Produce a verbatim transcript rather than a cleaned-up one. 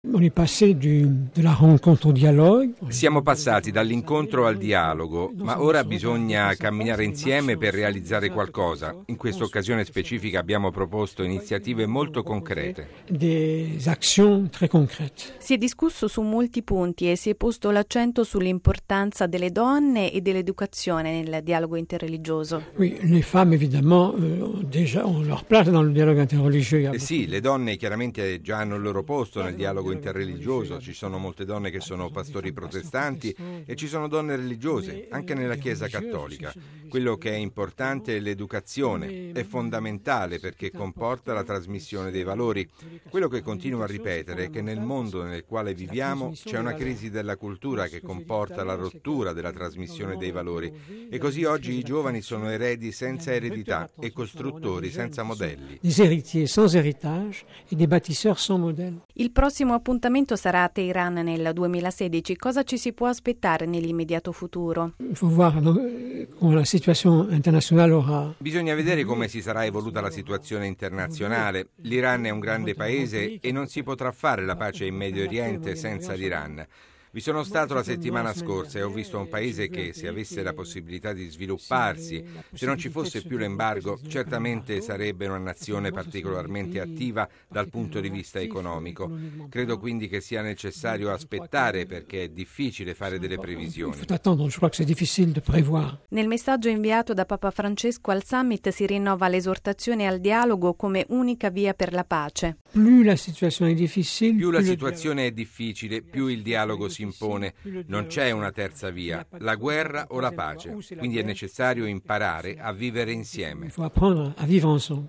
On est passé du, de la rencontre au dialogue. Siamo passati dall'incontro al dialogo, ma ora bisogna camminare insieme per realizzare qualcosa. In questa occasione specifica abbiamo proposto iniziative molto concrete. Des actions très concrètes. Si è discusso su molti punti e si è posto l'accento sull'importanza delle donne e dell'educazione nel dialogo interreligioso. Oui, les femmes évidemment euh, déjà ont leur place dans le dialogue interreligieux. Eh sì, le donne chiaramente già hanno il loro posto nel dialogo interreligioso. Ci sono molte donne che sono pastori protestanti e ci sono donne religiose, anche nella Chiesa cattolica. Quello che è importante è l'educazione, è fondamentale perché comporta la trasmissione dei valori. Quello che continuo a ripetere è che nel mondo nel quale viviamo c'è una crisi della cultura che comporta la rottura della trasmissione dei valori e così oggi i giovani sono eredi senza eredità e costruttori senza modelli. Des héritiers sans héritage et des bâtisseurs sans modèle. Il prossimo appuntamento sarà a Teheran nel duemilasedici. Cosa ci si può aspettare nell'immediato futuro? Il faut voir come la situation internazionale aura. Bisogna vedere come si sarà evoluta la situazione internazionale. L'Iran è un grande paese e non si potrà fare la pace in Medio Oriente senza l'Iran. Vi sono stato la settimana scorsa e ho visto un paese che, se avesse la possibilità di svilupparsi, se non ci fosse più l'embargo, certamente sarebbe una nazione particolarmente attiva dal punto di vista economico. Credo quindi che sia necessario aspettare perché è difficile fare delle previsioni. Nel messaggio inviato da Papa Francesco al summit si rinnova l'esortazione al dialogo come unica via per la pace. Più la situazione è difficile, più la situazione è difficile, più il dialogo si impone. Non c'è una terza via, la guerra o la pace. Quindi è necessario imparare a vivere insieme. Il faut apprendre à vivre ensemble.